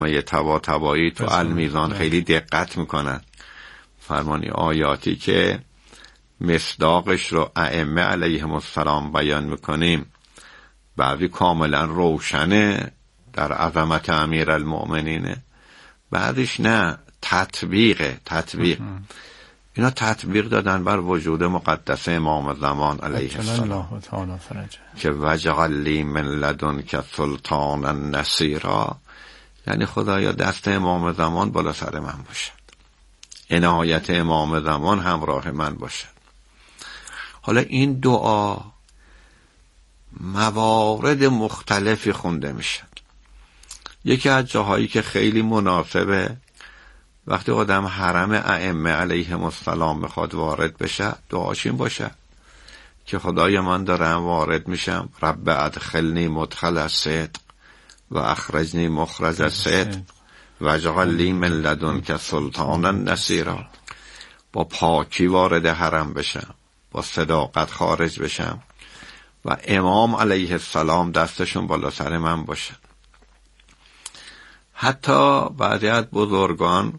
یه طباطبایی تو المیزان خیلی دقت میکنن. فرمانی آیاتی که مصداقش رو ائمه علیهم السلام بیان میکنیم، بعضی کاملا روشنه در عظمت امیرالمؤمنینه، بعدش نه، تطبیق اینا تطبیق دادن بر وجود مقدس امام زمان علیه السلام که وجعل لی من لدنک سلطانا نصیرا، یعنی خدایا دست امام زمان بالا سر من باشد، عنایت امام زمان همراه من باشد. حالا این دعا موارد مختلفی خونده میشه. یکی از جاهایی که خیلی مناسبه، وقتی آدم حرم ائمه علیهم السلام میخواد وارد بشه، دعاش این باشه که خدای من دارم وارد میشم، رب ادخلنی مدخل صدق و اخرجنی مخرج صدق واجعل لی من لدنک سلطانا نصیرا. با پاکی وارد حرم بشم، با صداقت خارج بشم و امام علیه السلام دستشون بالا سر من باشه. حتی بعضی از بزرگان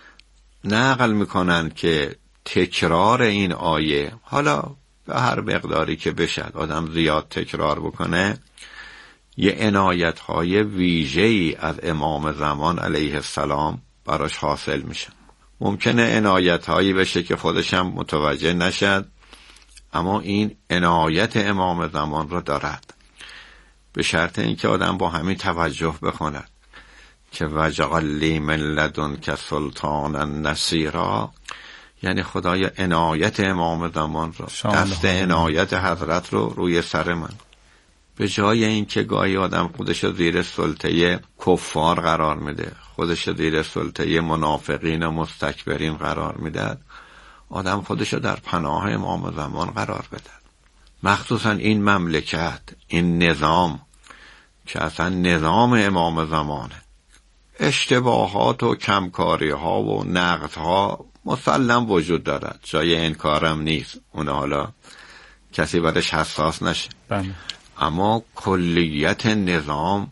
نقل میکنن که تکرار این آیه، حالا به هر مقداری که بشه آدم زیاد تکرار بکنه، یه عنایت‌های ویژه‌ای از امام زمان علیه السلام براش حاصل میشه. ممکنه عنایت‌هایی بشه که خودش هم متوجه نشد، اما این عنایت امام زمان رو دارد، به شرط اینکه آدم با همین توجه بخوند که وجعل لی من لدنک سلطانا نصیرا، یعنی خدای عنایت امام زمان رو، دست عنایت حضرت رو روی سر من، به جای اینکه گاهی آدم خودش زیر سلطه کفار قرار میده، خودش زیر سلطه منافقین و مستکبرین قرار میده، آدم خودشو در پناه امام زمان قرار بده. مخصوصا این مملکت، این نظام که اصلا نظام امام زمانه، اشتباهات و کمکاری ها و نقض ها مسلم وجود دارد، جای انکارم نیست، اون حالا کسی برش حساس نشه. اما کلیت نظام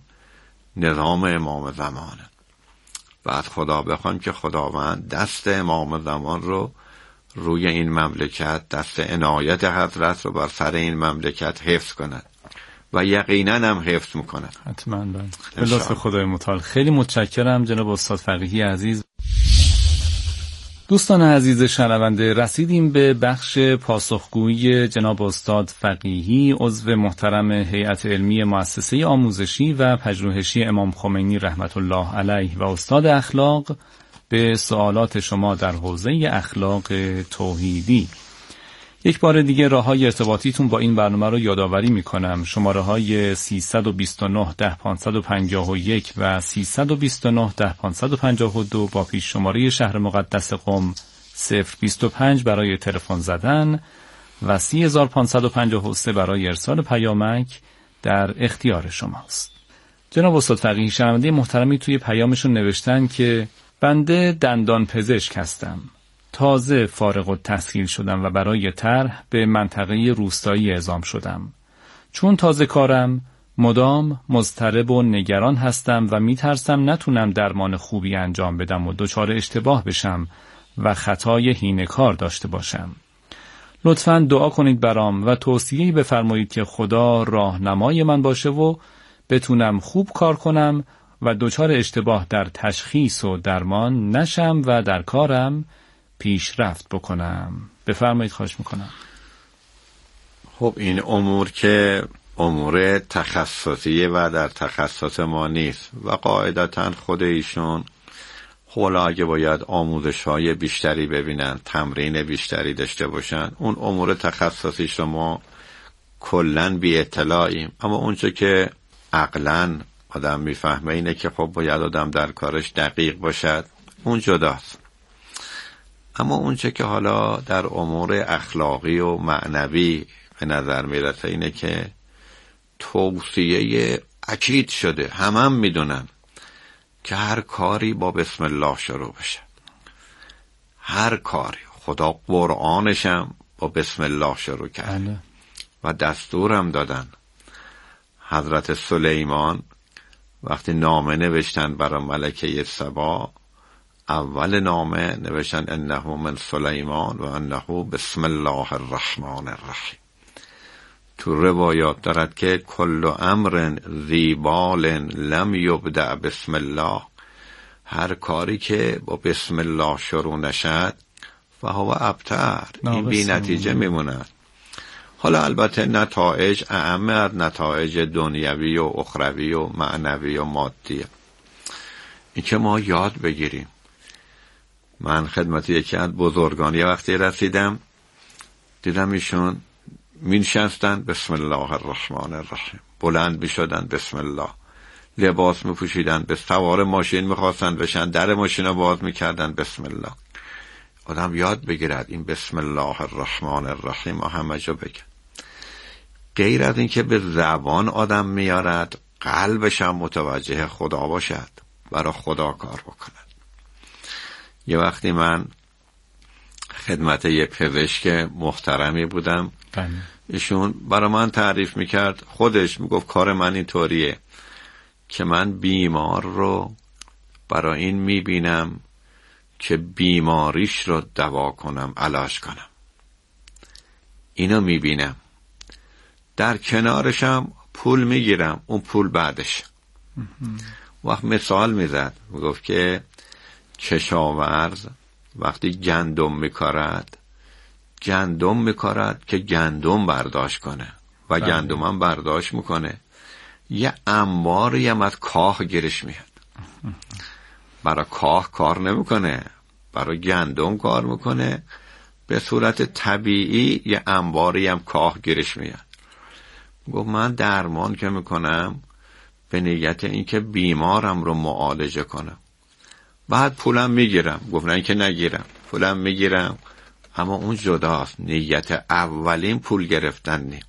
امام زمانه. بعد خدا بخوام که خداوند دست امام زمان رو روی این مملکت، دست عنایت حضرت رو بر سر این مملکت حفظ کند و یقینا هم حفظ میکند. حتما. به لطف خدای متعال. خیلی متشکرم جناب استاد فقیهی عزیز. دوستان عزیز شنونده، رسیدیم به بخش پاسخگویی جناب استاد فقیهی، عضو محترم هیئت علمی مؤسسه آموزشی و پژوهشی امام خمینی رحمت الله علیه و استاد اخلاق، به سوالات شما در حوزه اخلاق توحیدی. یک بار دیگه راه‌های ارتباطیتون با این برنامه رو یادآوری می‌کنم. شماره‌های 329 10 551 و 329 10 552 با پیش شماره شهر مقدس قم 025 برای تلفن زدن و 30553 برای ارسال پیامک در اختیار شماست. جناب استاد فقیهی شنونده محترمی توی پیامشون نوشتن که بنده دندان پزشک هستم. تازه فارغ التحصیل شدم و برای طرح به منطقه روستایی اعزام شدم. چون تازه کارم، مدام مضطرب و نگران هستم و میترسم نتونم درمان خوبی انجام بدم و دچار اشتباه بشم و خطای هینه‌کار داشته باشم. لطفاً دعا کنید برام و توصیه‌ای بفرمایید که خدا راهنمای من باشه و بتونم خوب کار کنم و دچار اشتباه در تشخیص و درمان نشم و در کارم پیشرفت بکنم. بفرمایید، خواهش میکنم. خب این امور که امور تخصصیه و در تخصص ما نیست و قاعدتاً خود ایشون حالا اگه باید آموزش های بیشتری ببینن، تمرین بیشتری داشته باشن، اون امور تخصصیش رو ما کلن بی اطلاعیم. اما اونچه که عقلاً آدم میفهمه اینه که خب باید آدم در کارش دقیق باشد، اون جداست. اما اونچه که حالا در امور اخلاقی و معنوی به نظر میرسه اینه که توصیه اکید شده، هم میدونن که هر کاری با بسم الله شروع بشه. هر کاری، خدا قرآنش هم با بسم الله شروع کرد و دستورم دادن. حضرت سلیمان وقتی نامه نوشتن برای ملکه سبا، اول نامه نوشتن انه من سلیمان و انه بسم الله الرحمن الرحیم. تو روایات دارد که کل امر ذی بال لم یبدأ بسم الله، هر کاری که با بسم الله شروع نشد فهو ابتر، این بی نتیجه میموند. حالا البته نتایج اعم از نتایج دنیوی و اخروی و معنوی و مادی، این که ما یاد بگیریم. من خدمت یکی از بزرگان یه وقتی رسیدم، دیدم ایشون مینشستن بسم الله الرحمن الرحیم، بلند میشدن بسم الله، لباس میپوشیدن، به سوار ماشین میخواستن بشن، در ماشین رو باز میکردن بسم الله. آدم یاد بگیرد این بسم الله الرحمن الرحیم همه جا بگه. غیر از این که به زبان آدم میارد، قلبش هم متوجه خدا باشد، برای خدا کار بکند. یه وقتی من خدمت یه پزشک محترمی بودم، ایشون برای من تعریف میکرد، خودش میگفت کار من اینطوریه که من بیمار رو برای این میبینم که بیماریش رو دوا کنم، علاج کنم، اینو میبینم، در کنارشم پول میگیرم، اون پول بعدش. وقت مثال میزد، میگفت که کشاورز وقتی گندم میکارد، گندم میکارد که گندم برداشت کنه و گندم هم برداشت میکنه، یه انباری هم از کاه گیرش میاد. برای کاه کار نمیکنه، برای گندم کار میکنه. به صورت طبیعی یه انباری هم کاه گیرش میاد. گفت من درمان که میکنم به نیت اینکه بیمارم رو معالجه کنم، بعد پولم میگیرم. گفت نه اینکه نگیرم، پولم میگیرم، اما اون جداست، نیت اولین پول گرفتن نیم.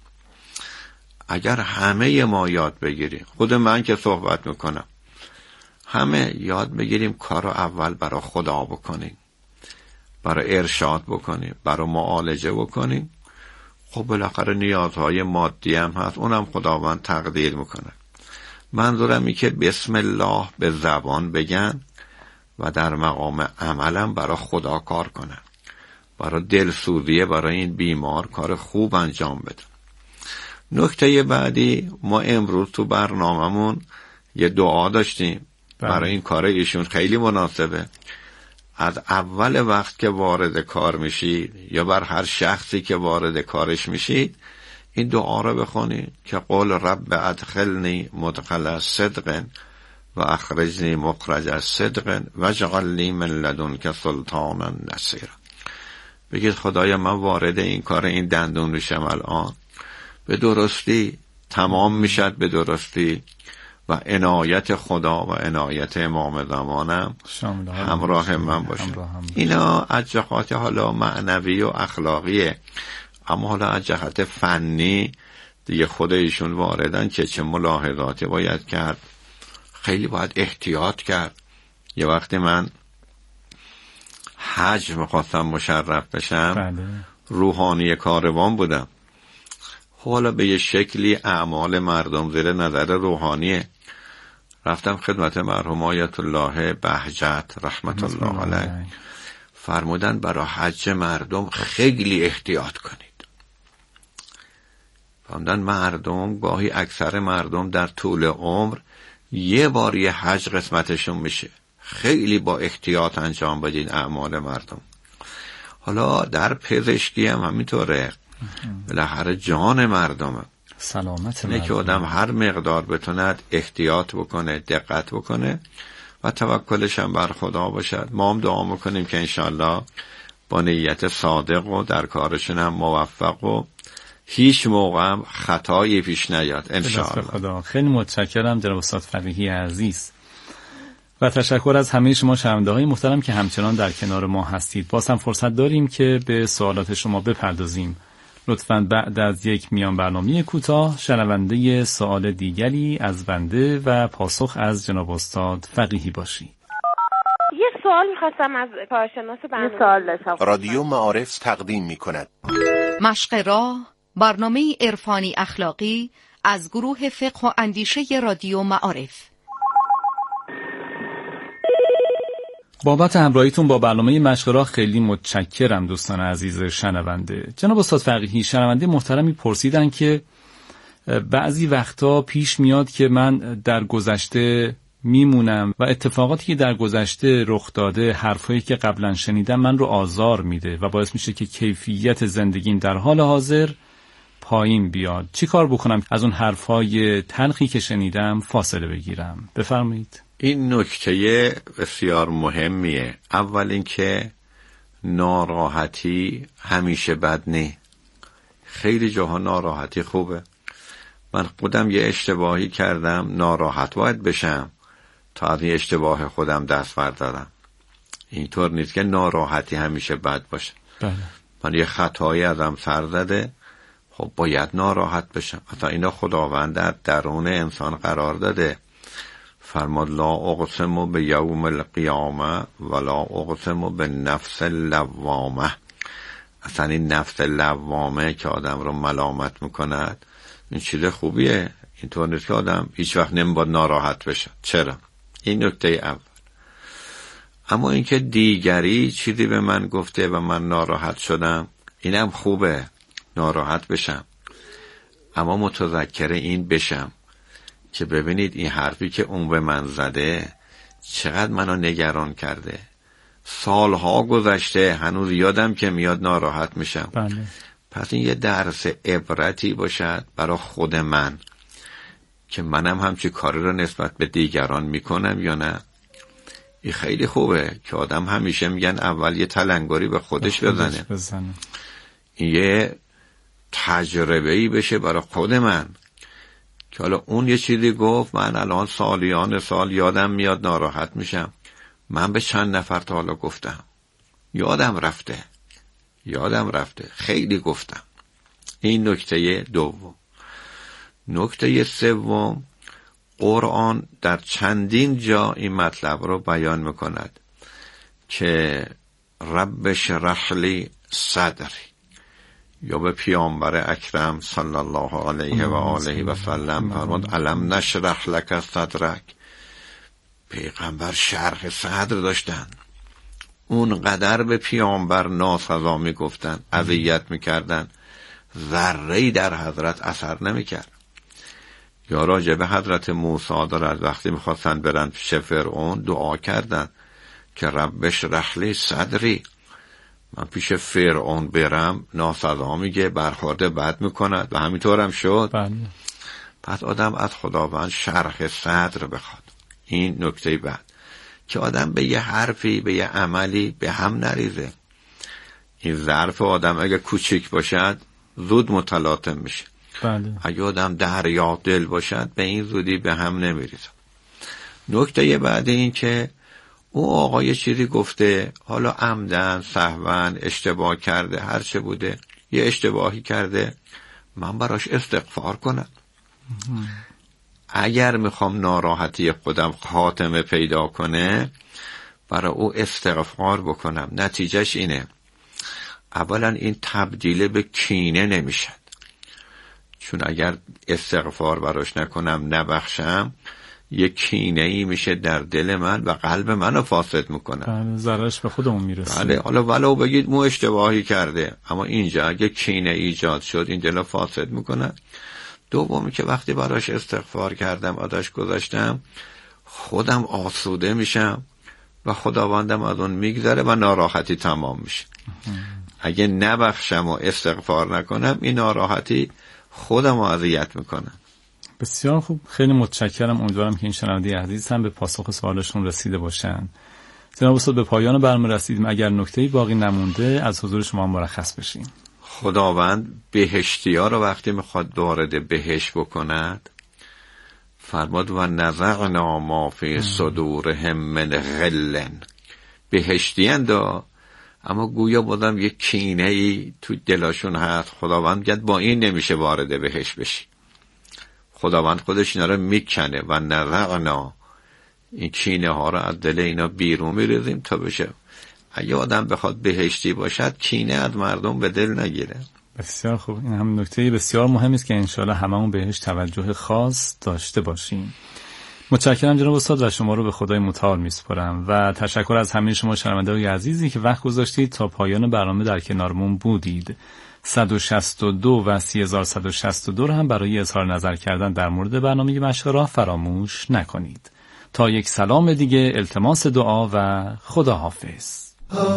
اگر همه ما یاد بگیریم، خود من که صحبت میکنم، همه یاد بگیریم کار رو اول برای خدا بکنیم، برای ارشاد بکنیم، برای معالجه بکنیم، خب بالاخره نیازهای مادی هم هست، اونم خداوند تقدیر میکنه. منظورم این که بسم الله به زبان بگن و در مقام عملم برای خدا کار کنن، برای دلسوزی برای این بیمار کار خوب انجام بدن. نکته بعدی، ما امروز تو برنامه‌مون یه دعا داشتیم برای این کار، ایشون خیلی مناسبه. از اول وقت که وارد کار میشید یا بر هر شخصی که وارد کارش میشید، این دعا رو بخونید که قول رب ادخلنی مدخل صدق و اخرجنی مخرج صدق واجعل لی من لدنک سلطانا نصیرا. بگید خدایا من وارد این کار این دندون میشم الان، به درستی تمام میشد، به درستی و عنایت خدا و عنایت امام زمانم همراه من باشه. اینا از جهات حالا معنوی و اخلاقیه، اما حالا از جهت فنی دیگه خود ایشون واردن که چه ملاحظاتی باید کرد، خیلی باید احتیاط کرد. یه وقتی من حج میخواستم مشرف بشم، روحانی کاروان بودم، حالا به یه شکلی اعمال مردم زیر نظر روحانیه. رفتم خدمت مرحوم آیت الله بهجت رحمت الله علیه، فرمودن برای حج مردم خیلی احتیاط کنید. فرمودن مردم گاهی اکثر مردم در طول عمر یه بار یه حج قسمتشون میشه، خیلی با احتیاط انجام بدین اعمال مردم. حالا در پزشکی هم همینطوره، بالاخره جان مردمه، سلامت اینه که آدم هر مقدار بتوند احتیاط بکنه، دقت بکنه و توکلش هم بر خدا باشد. ما هم دعا میکنیم که انشالله با نیت صادق و در کارشون هم موفق و هیچ موقع هم خطایی پیش نیاد انشالله. خدا. خیلی متشکرم جناب استاد فقیهی عزیز و تشکر از همه شما شنونده‌های محترم که همچنان در کنار ما هستید. باز هم فرصت داریم که به سوالات شما بپردازیم. لطفاً بعد از یک میان برنامه کوتاه شنونده سوال دیگری از بنده و پاسخ از جناب استاد فقیهی باشید. یه سوال می‌خواستم از کارشناس برنامه. رادیو معارف تقدیم می‌کند مشق راه، برنامه عرفانی اخلاقی از گروه فقه و اندیشه رادیو معارف. بابت همراهیتون با برنامه مشق راه خیلی متشکرم دوستان عزیز شنونده. جناب استاد فقیهی، شنونده محترمی پرسیدن که بعضی وقتا پیش میاد که من در گذشته میمونم و اتفاقاتی که در گذشته رخ داده، حرفایی که قبلا شنیدم من رو آزار میده و باعث میشه که کیفیت زندگیم در حال حاضر پایین بیاد. چی کار بکنم از اون حرفای تلخی که شنیدم فاصله بگیرم؟ بفرمایید. این نکته بسیار مهمیه. اول اینکه ناراحتی همیشه بد نه. خیلی جاها ناراحتی خوبه. من خودم یه اشتباهی کردم، ناراحت باید بشم تا از این اشتباه خودم دست بردارم. اینطور نیست که ناراحتی همیشه بد باشه. بله. من یه خطایی ازم سر زده، خب باید ناراحت بشم. حتی اینا خداوند در درون انسان قرار داده. فرمود لا اقسم به یوم القیامه ولا اقسم به نفس اللوامه. اصلا این نفس لوامه که آدم رو ملامت میکند این چیز خوبیه. اینطور نیست که آدم هیچ وقت نمیباید ناراحت بشه. چرا؟ این نکته اول. اما اینکه دیگری چیزی به من گفته و من ناراحت شدم، اینم خوبه، ناراحت بشم، اما متذکر این بشم که ببینید این حرفی که اون به من زده چقدر منو نگران کرده. سالها گذشته هنوز یادم که میاد ناراحت میشم. بله. پس این یه درس عبرتی باشد برای خود من که منم همچی کاری رو نسبت به دیگران میکنم یا نه. این خیلی خوبه که آدم همیشه میگن اول یه تلنگری به خودش بزنه. این یه تجربه‌ای بشه برای خود من که حالا اون یه چیزی گفت، من الان سالیان سال یادم میاد ناراحت میشم. من به چند نفر تا حالا گفتم، یادم رفته خیلی گفتم. این نکته دوم. نکته سوم، قرآن در چندین جا این مطلب رو بیان میکند که رب اشرح لی صدری، یا به پیامبر اکرم صلی الله علیه و آله و سلم فرمود الم نشرح لک صدرک. پیغمبر شرح صدر داشتن، اونقدر به پیامبر ناسزا میگفتن، اذیت میکردن، ذره‌ای در حضرت اثر نمیکرد. یا راجع به حضرت موسی دارد وقتی میخواستن برن پیش فرعون دعا کردن که رب اشرح لی صدری، من پیش فرعون برم ناسزا میگه، برخورد بد میکند و همینطورم شد. بله. پس آدم از خداوند شرح صدر بخواد. این نکته بعد که آدم به یه حرفی به یه عملی به هم نریزه. این ظرف آدم اگه کوچیک باشد زود متلاطم میشه. بله. اگه آدم دریا دل باشد به این زودی به هم نمیریزه. نکته بعد این که او آقا یه چیزی گفته، حالا عمدن سهون اشتباه کرده، هر چه بوده یه اشتباهی کرده، من براش استغفار کنم. اگر میخوام ناراحتی خودم خاتمه پیدا کنه برای او استغفار بکنم. نتیجهش اینه، اولا این تبدیل به کینه نمیشد، چون اگر استغفار براش نکنم نبخشم یک کینه ای میشه در دل من و قلب منو فاسد میکنه. بله، ضررش به خودمون میرسه. بله، حالا ولو بگید مو اشتباهی کرده، اما اینجا اگه کینه ایجاد شد این دلو فاسد میکنه. دومی که وقتی براش استغفار کردم ازش گذاشتم خودم آسوده میشم و خداوندم از اون میگذره و ناراحتی تمام میشه. اگه نبخشم و استغفار نکنم این ناراحتی خودم رو اذیت میکنم. بسیار خوب، خیلی متشکرم. امیدوارم که این شنونده عزیز هم به پاسخ سوالشون رسیده باشن. جناب استاد به پایان برنامه رسیدیم. اگر نکته‌ای باقی نمونده از حضور شما مرخص بشیم. خداوند بهشتی‌ها رو وقتی میخواد وارد بهشت بکند فرمود و نزعنا ما فی صدورهم من غل. بهشتی‌اند اما گویا بازم یک کینه‌ای تو دلاشون هست. خداوند میگه با این نمیشه وارد بهشت بشی. خداوند خودش اینا رو میکنه و نزعنا، این کینه ها رو از دل اینا بیرون میریزیم تا بشه. اگه آدم بخواد بهشتی باشد کینه از مردم به دل نگیره. بسیار خوب، این هم نکته بسیار مهمی است که انشالله هممون بهش توجه خاص داشته باشیم. متشکرم جناب استاد و شما رو به خدای متعال میسپارم و تشکر از همه شما شنونده‌های عزیزی که وقت گذاشتید تا پایان برنامه در کنارمون بودید. 162 و 3162 رو هم برای اظهار نظر کردن در مورد برنامه مشق راه فراموش نکنید. تا یک سلام دیگه، التماس دعا و خداحافظ.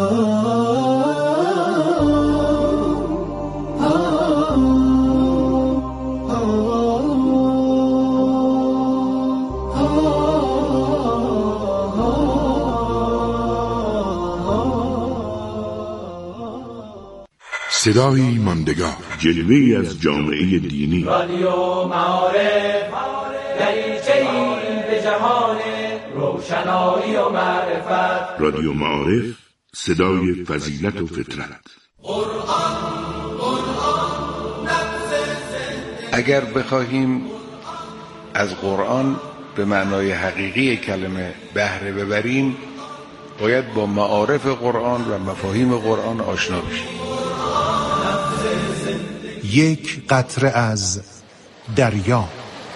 صدای ماندگار، جلوه‌ای از جامعه دینی. رادیو معارف دریچه‌ای به جهان روشنایی و معرفت. رادیو معارف، صدای فضیلت و فطرت. اگر بخواهیم از قرآن به معنای حقیقی کلمه بهره ببریم، باید با معارف قرآن و مفاهیم قرآن آشنا بشیم. یک قطره از دریا.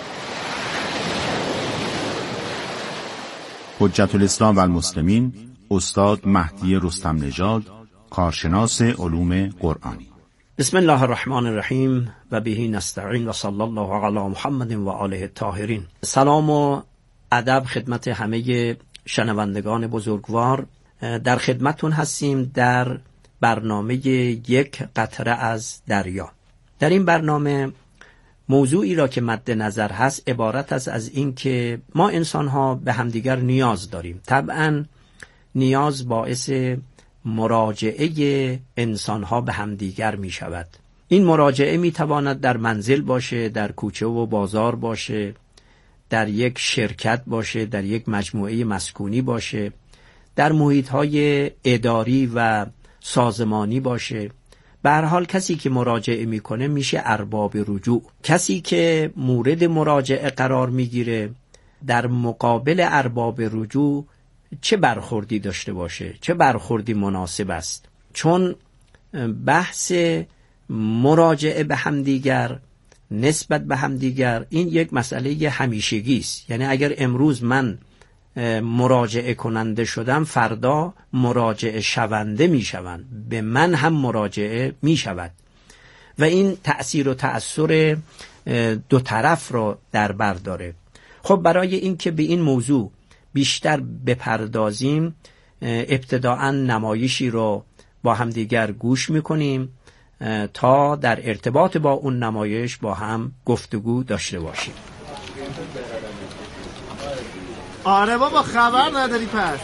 حجت الاسلام و المسلمین استاد مهدی رستم نژاد، کارشناس علوم قرآنی. بسم الله الرحمن الرحیم و به نستعین و صلی الله علی محمد و آله الطاهرین. سلام و ادب خدمت همه شنوندگان بزرگوار. در خدمتون هستیم در برنامه یک قطره از دریا. در این برنامه موضوعی را که مد نظر هست عبارت است از این که ما انسان‌ها به همدیگر نیاز داریم. طبعاً نیاز باعث مراجعه انسان‌ها به همدیگر می شود. این مراجعه می تواند در منزل باشه، در کوچه و بازار باشه، در یک شرکت باشه، در یک مجموعه مسکونی باشه، در محیط‌های اداری و سازمانی باشه. به هر حال کسی که مراجعه میکنه میشه ارباب رجوع. کسی که مورد مراجعه قرار میگیره در مقابل ارباب رجوع چه برخوردی داشته باشه، چه برخوردی مناسب است. چون بحث مراجعه به همدیگر، نسبت به همدیگر، این یک مسئله همیشگی است. یعنی اگر امروز من مراجعه کننده شدم، فردا مراجعه شونده می شوند، به من هم مراجعه می شود و این تأثیر و تأثیر دو طرف را در بر داره. خب برای اینکه به این موضوع بیشتر بپردازیم، ابتداءً نمایشی رو با هم دیگر گوش می کنیم تا در ارتباط با اون نمایش با هم گفتگو داشته باشیم. آره بابا خبر نداری پس.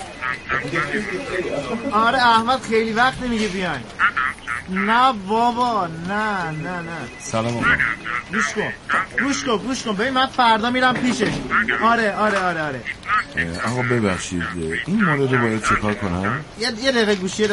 آره احمد خیلی وقت نمیگه بیاین. نه بابا نه. سلام آقا. گوش کن ببین من فردا میرم پیشش. آره آقا ببخشید این مورد رو باید چه کار کنم؟ یه دقیقه گوشی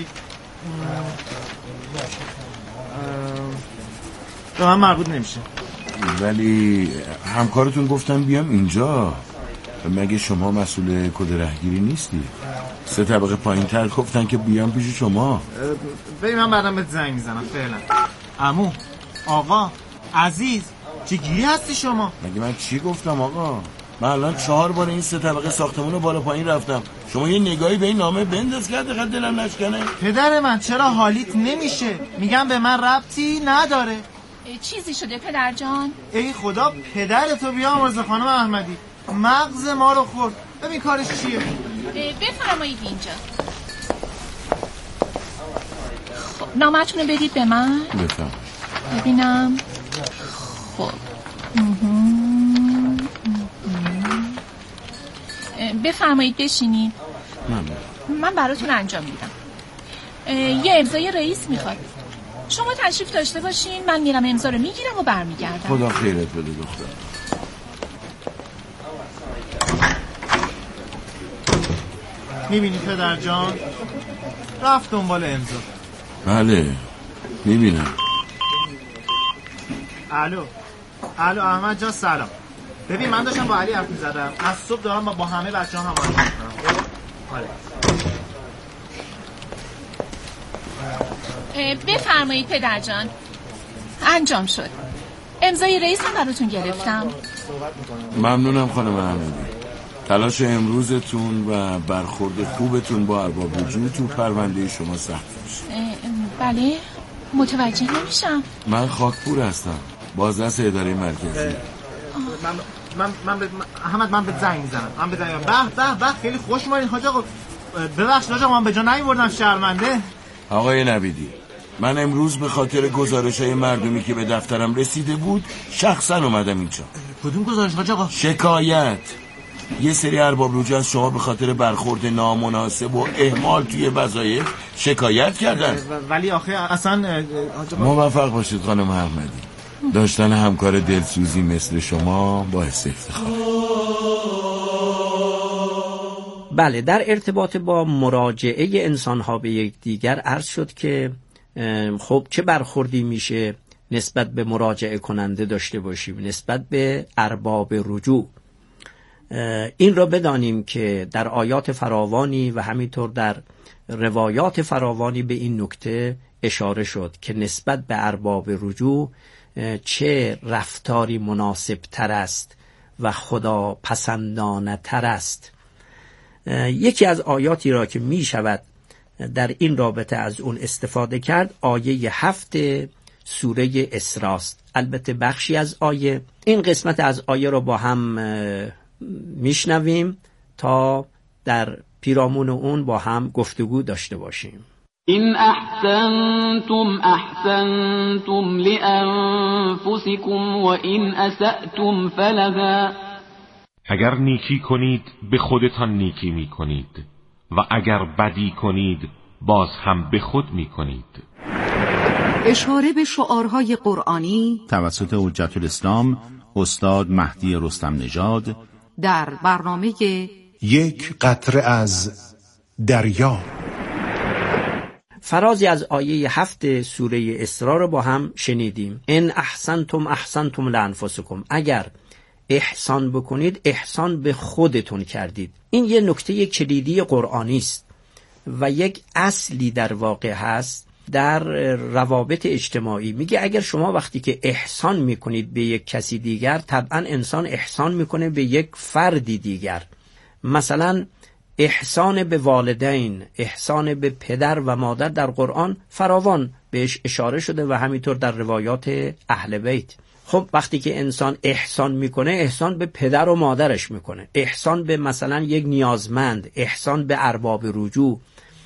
به من مربوط نمیشه. ولی همکارتون گفتن بیام اینجا. مگه شما مسئول کد رهگیری نیستی؟ 3 طبقه پایین تر گفتن که بیام پیش شما. ببین من بعدم بهت زنگ میزنم. فعلا عمو، آقا، عزیز، چه گیری هستی شما؟ مگه من چی گفتم آقا؟ من الان 4 بار این 3 طبقه ساختمون رو بالا پایین رفتم. شما یه نگاهی به این نامه بنداز که حداقل دلم نشکنه. پدر من چرا حالیت نمیشه؟ میگم به من ربطی نداره. چیزی شده پدر جان؟ ای خدا پدرتو بیامرزه خانم احمدی. مغز ما رو خورد. ببین کارش چیه؟ بفرمایید اینجا. خب نامتون رو بدید به من. ببینم. خب بفرمایید بشینید. من براتون انجام میدم. یه امضای رئیس میخواد. شما تشریف داشته باشین، من میرم امضا رو میگیرم و برمیگردم. خدا خیرت بده دختر. میبینی پدر جان؟ رفت دنبال امضا. بله میبینم. الو احمد جان سلام. ببین من داشتم با علی حرف میزدم. از صبح دارم با همه بچه‌ها هماهنگی میکنم. بفرمایید پدر جان. انجام شد. امضای رئیس هم براتون گرفتم. ممنونم خانم احمدی. تلاش امروزتون و برخورد خوبتون با ارباب وجود تو پرونده شما سخت میشه. بله متوجه نمیشم. من خاکپور هستم، بازرس اداره مرکزی. من به زنگ میزنم. به خیلی خوش اومدین حاج آقا. ببخشید حاج آقا من به جا نیوردم، شرمنده. آقای نویدی، من امروز به خاطر گزارش‌های مردمی که به دفترم رسیده بود شخصا اومدم اینجا. کدوم گزارش حاج آقا؟ شکایت. یه سری ارباب رجوع از شما به خاطر برخورد نامناسب و اهمال توی وظایف شکایت کردن. ولی آخه اصلا موفق باشید خانم احمدی. داشتن همکار دلسوزی مثل شما باعث افتخار. بله، در ارتباط با مراجعه انسان‌ها به یکدیگر عرض شد که خب چه برخوردی میشه نسبت به مراجعه کننده داشته باشیم نسبت به ارباب رجوع. این را بدانیم که در آیات فراوانی و همینطور در روایات فراوانی به این نکته اشاره شد که نسبت به ارباب رجوع چه رفتاری مناسب تر است و خدا پسندانه تر است. یکی از آیاتی را که می شود در این رابطه از اون استفاده کرد آیه 7 سوره اسراست. البته بخشی از آیه، این قسمت از آیه را با هم میشنویم تا در پیرامون اون با هم گفتگو داشته باشیم. این احسنتم احسنتم لانفسکم و این اسأتم فلها. اگر نیکی کنید به خودتان نیکی می کنید و اگر بدی کنید باز هم به خود می کنید. اشاره به شعارهای قرآنی توسط حجت الاسلام استاد مهدی رستم نژاد در برنامه یک قطره از دریا. فرازی از آیه 7 سوره اسراء رو با هم شنیدیم. ان احسنتم احسنتم لانفسکم. اگر احسان بکنید احسان به خودتون کردید. این یه نکته کلیدی قرآنی است و یک اصلی در واقع هست در روابط اجتماعی. میگه اگر شما وقتی که احسان میکنید به یک کسی دیگر، طبعا انسان احسان میکنه به یک فردی دیگر. مثلا احسان به والدین، احسان به پدر و مادر در قرآن فراوان بهش اشاره شده و همینطور در روایات اهل بیت. خب وقتی که انسان احسان میکنه احسان به پدر و مادرش میکنه، احسان به مثلا یک نیازمند، احسان به ارباب رجوع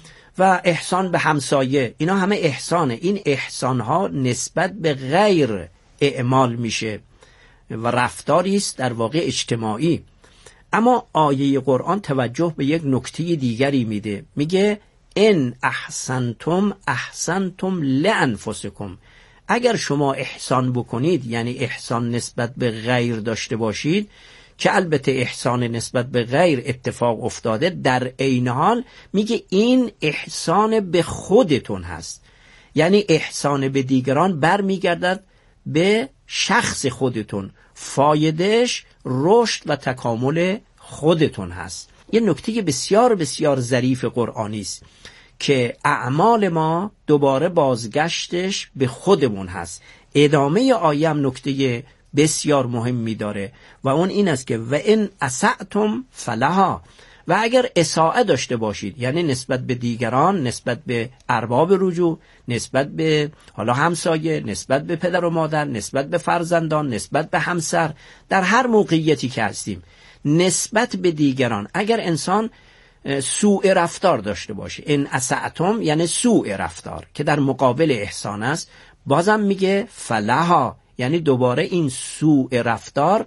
و احسان به همسایه، اینا همه احسانه. این احسانها نسبت به غیر اعمال میشه و رفتاری است در واقع اجتماعی. اما آیه قرآن توجه به یک نکته دیگری میده، میگه ان احسنتم احسنتم لانفسکم. اگر شما احسان بکنید، یعنی احسان نسبت به غیر داشته باشید، که البته احسان نسبت به غیر اتفاق افتاده، در عین حال میگه این احسان به خودتون هست. یعنی احسان به دیگران برمیگردد به شخص خودتون، فایدهش رشد و تکامل خودتون هست. یه نکته بسیار بسیار ظریف قرآنی است که اعمال ما دوباره بازگشتش به خودمون هست. ادامه آیه هم نکته بسیار مهمی داره و اون این است که و ان اسأتم فلها. و اگر اساءه داشته باشید، یعنی نسبت به دیگران، نسبت به ارباب رجوع، نسبت به حالا همسایه، نسبت به پدر و مادر، نسبت به فرزندان، نسبت به همسر، در هر موقعیتی که هستیم نسبت به دیگران اگر انسان سوء رفتار داشته باشه، ان اسأتم یعنی سوء رفتار که در مقابل احسان است، بازم میگه فلها، یعنی دوباره این سوء رفتار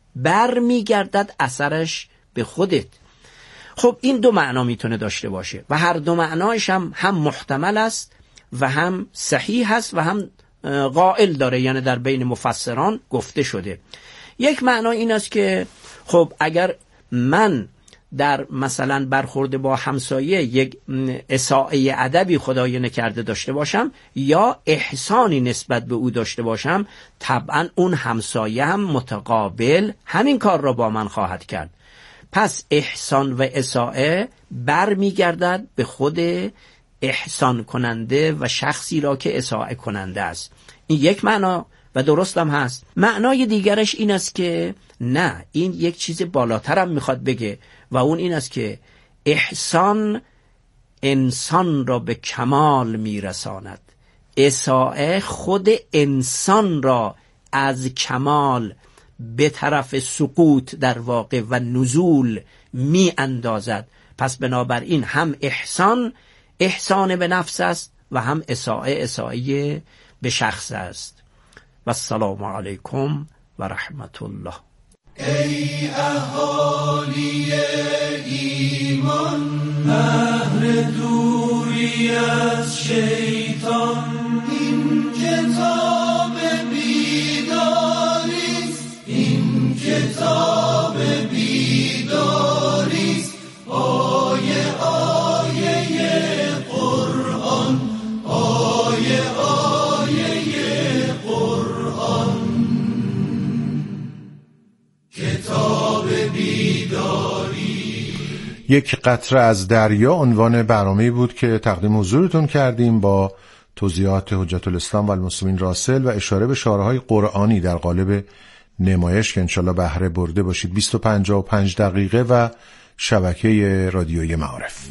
برمیگردد اثرش به خودت. خب این دو معنا میتونه داشته باشه و هر دو معنایش هم محتمل است و هم صحیح است و هم قائل داره، یعنی در بین مفسران گفته شده. یک معنا این است که خب اگر من در مثلا برخورد با همسایه یک اساءه ادبی خدای نکرده داشته باشم یا احسانی نسبت به او داشته باشم، طبعا اون همسایه هم متقابل همین کار را با من خواهد کرد. پس احسان و اساءه برمیگردد به خود احسان کننده و شخصی را که اساءه کننده است. این یک معنا و درست هم هست. معنای دیگرش این است که نه، این یک چیز بالاتر هم میخواد بگه و اون این است که احسان انسان را به کمال میرساند، اساءه خود انسان را از کمال به طرف سقوط در واقع و نزول می اندازد. پس بنابراین هم احسان به نفس است و هم اساءه به شخص است. و السلام علیکم و رحمت الله. ای اهالی ایمان، اهل دوری از شیطان، این کتاب بیداریست، این کتاب بیداریست، آیه قرآن، آیه قرآن، کتاب بیداری. یک قطره از دریا عنوان برنامه‌ای بود که تقدیم حضورتون کردیم با توضیحات حجت الاسلام و المسلمین راسل و اشاره به شعارهای قرآنی در قالب نمایش که انشالله بهره برده باشید. 255 دقیقه و شبکه رادیویی معارف.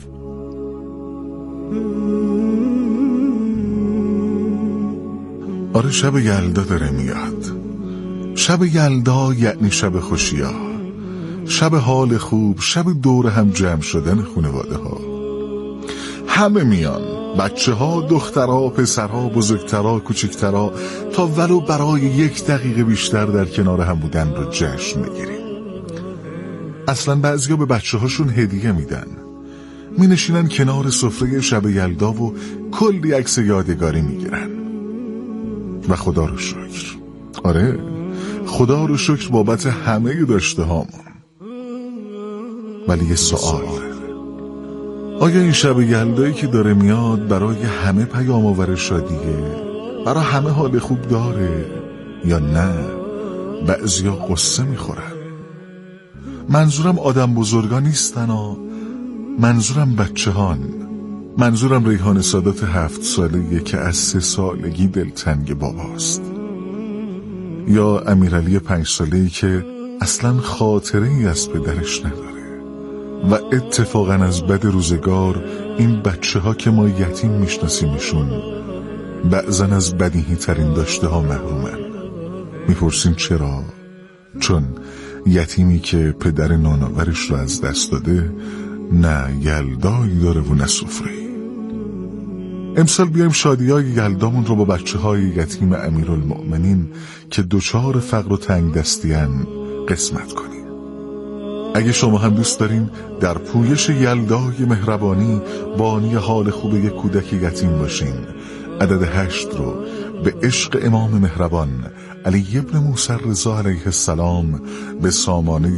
آره، شب یلدا داره میاد. شب یلدا یعنی شب خوشی‌ها، شب حال خوب، شب دور هم جمع شدن خانواده ها. همه میان، بچه ها، دخترها، پسرها، بزرگترها، کوچکترها، تا ولو برای 1 دقیقه بیشتر در کنار هم بودن رو جشن میگیریم. اصلا بعضیا به بچه هاشون هدیه میدن، می نشینن کنار سفره شب یلدا و کلی عکس یادگاری میگیرن. و خدا رو شکر، آره خدا رو شکر بابت همه داشته هامون. ولی یه سوال، آیا این شب یلدایی که داره میاد برای همه پیام آور شادیه، برای همه حال خوب داره یا نه بعضیا قصه میخورن؟ منظورم آدم بزرگا نیستن ها، منظورم بچه هان. منظورم ریحان سادات 7 ساله‌ایه که از 3 سالگی دلتنگ باباست، یا امیرعلی 5 ساله‌ای که اصلا خاطره ای از پدرش نداره. و اتفاقا از بد روزگار این بچه ها که ما یتیم میشناسیمشون بعضن از بدیهی ترین داشته ها محرومن. میپرسین چرا؟ چون یتیمی که پدر نانآورش رو از دست داده نه یلدایی داره و نه سفره‌ای. امسال بیایم شادیای یلدامون رو با بچه های یتیم امیرالمؤمنین که دچار فقر و تنگ دستیان قسمت کنیم. اگه شما هم دوست دارین در پویش یلدای مهربانی بانی حال خوب یک کودک یتیم باشین، عدد 8 رو به عشق امام مهربان علی ابن موسی رضا علیه السلام به سامانه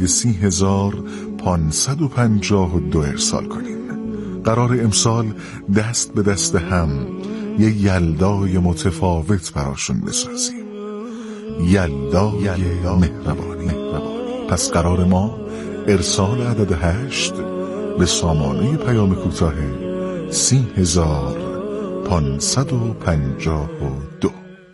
30,552 ارسال کنین. قرار امسال دست به دست هم یه یلدای متفاوت براشون بسازیم، یلدای مهربانی. پس قرار ما ارسال عدد 8 به سامانه پیام کوتاه 30,552.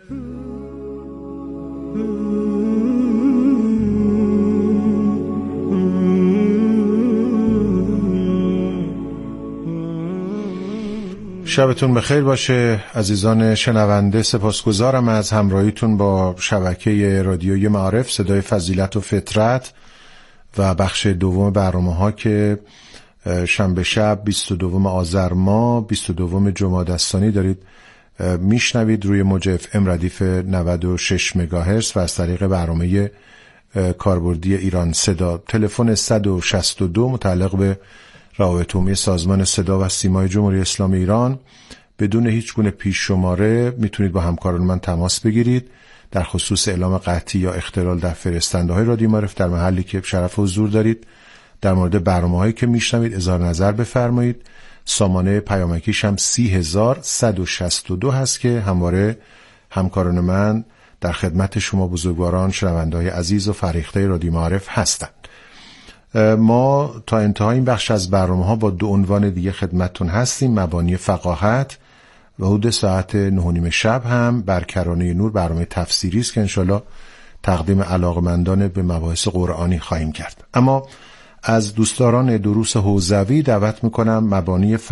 شبتون بخیر باشه عزیزان شنونده. سپاسگزارم از همراهیتون با شبکه رادیویی معارف، صدای فضیلت و فطرت و بخش دوم برنامه‌ها که شنبه شب 22 آذر ماه 22 جمادی دارید میشنوید روی موج اف ام ردیف 96 مگاهرتز و از طریق برنامه کاربردی ایران صدا. تلفن 162 متعلق به روابط عمومی سازمان صدا و سیمای جمهوری اسلامی ایران. بدون هیچ گونه پیش شماره میتونید با همکاران من تماس بگیرید در خصوص اعلام قطعی یا اختلال در فرستنده‌های رادیو معارف در محلی که شرف حضور دارید. در مورد برنامه‌هایی که میشنوید اظهار نظر بفرمایید. سامانه پیامکیش هم 30,162 هست که همواره همکاران من در خدمت شما بزرگواران شنونده‌های عزیز و فریخته رادیو معارف هستند. ما تا انتهای این بخش از برنامه‌ها با 2 عنوان دیگه خدمتتون هستیم: مبانی فقاهت و حدود ساعت 9:30 شب هم بر کرانه نور برنامه تفسیری است که انشالله تقدیم علاقمندان به مباحث قرآنی خواهیم کرد. اما از دوستداران دروس حوزوی دعوت میکنم مبانی